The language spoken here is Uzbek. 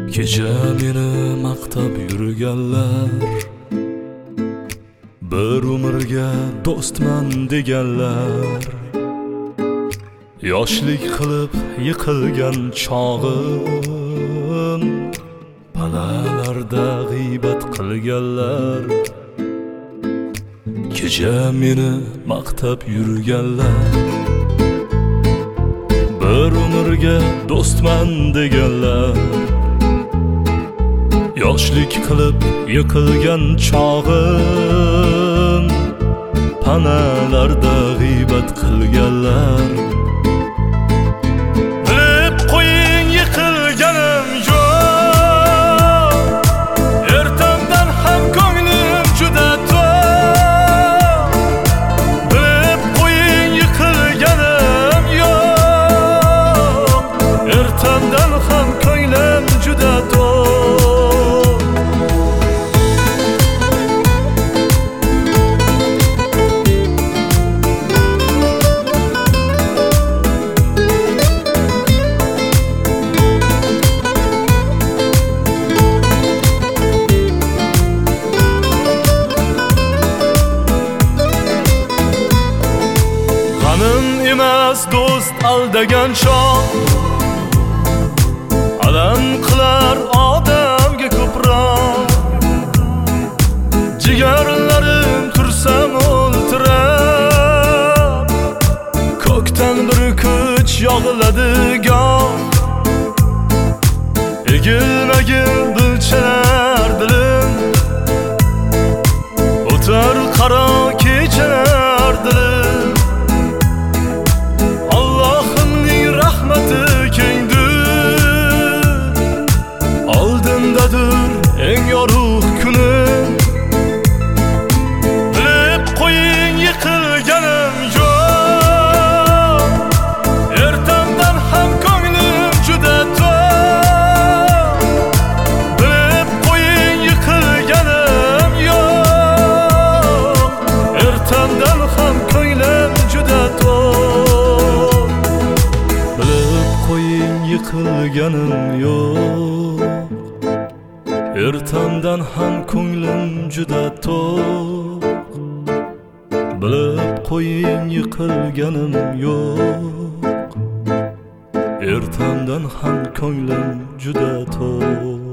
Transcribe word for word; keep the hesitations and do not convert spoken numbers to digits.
Kecha meni maqtab yurganlar, bir umrga do'stman deganlar, yoshlik qilib yiqilgan chog'im, palalarda g'iybat qilganlar. Kecha meni maqtab yurganlar, bir umrga do'stman deganlar, yoshlik qilib yiqilgan chog'im, panalarda g'iybat qilganlar. Bilib qo'ying, yiqilganim yo'q, ertamdan ham ko'nglim juda to'q. Bilib qo'ying, yiqilganim yo'q, ertamdan ham ko'nglim juda to'q. Emas do'st aldagan chog', alam qilar odamga ko'proq. Jigarlarim tursam o'ltirab, ko'kdan bir kuch yog'iladi goh. Egilmagin bilchalar dilim, o'tar qaro kechalar dilim. Oldindadir eng yorug' kunim. Bilib qo'ying, yiqilganim yo'q, ertamdan ham ko'nglim juda to'q. Bilib qo'ying, yiqilganim yo'q, ertamdan ham ko'nglim juda to'q. Bilib qo'ying, yiqilganim yo'q, ertamdan ham ko'nglim juda to'q. Bilib qo'ying, yiqilganim yo'q, ertamdan ham ko'nglim juda to'q.